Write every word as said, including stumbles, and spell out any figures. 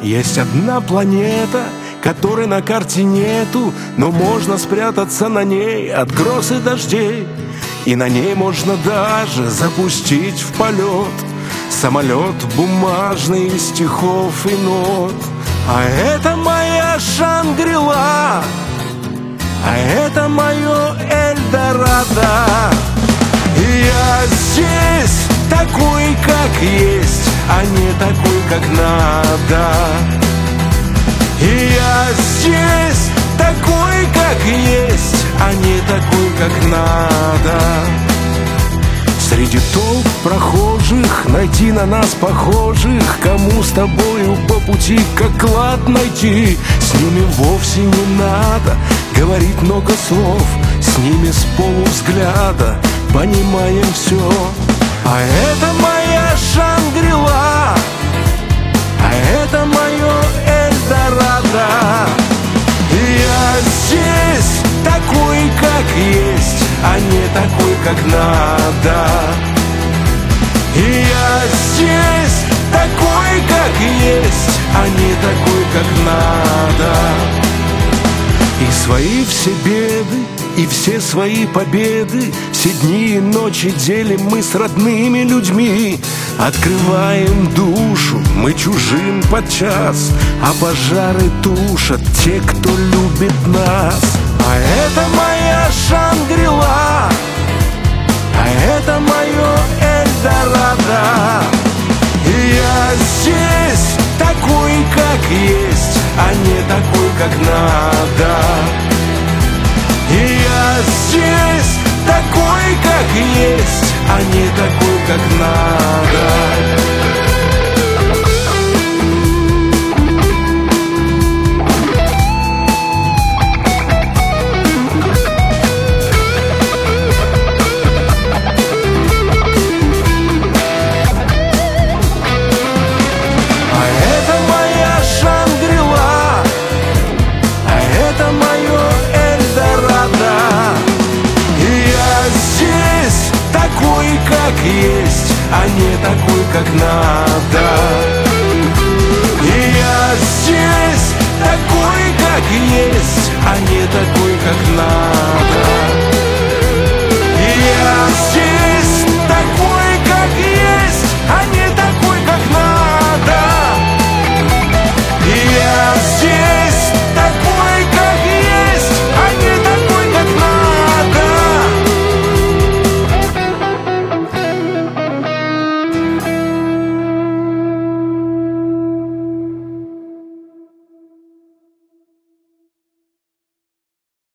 Есть одна планета, которой на карте нету, но можно спрятаться на ней от гроз и дождей. И на ней можно даже запустить в полет самолет бумажный из стихов и нот. А это моя Шангрила, а это мое Эльдорадо. Я здесь такой, как есть, а не такой, как надо. И я здесь такой, как есть, а не такой, как надо. Среди толп прохожих найти на нас похожих, кому с тобою по пути как клад найти. С ними вовсе не надо говорить много слов, с ними с полувзгляда понимаем все. А это моя Шангрила, а это мое Эльдорадо. Я здесь такой, как есть, а не такой, как надо. И я здесь такой, как есть, а не такой, как надо. И свои все беды, и все свои победы, все дни и ночи делим мы с родными людьми. Открываем душу мы чужим подчас, а пожары тушат те, кто любит нас. А это моя Шангрила, а это мое Эльдорадо. И я здесь такой, как есть, а не такой, как надо. И я здесь такой, как есть, а не такой, как надо. Как есть, а не такой, как надо. И я здесь такой, как есть, а не такой, как надо.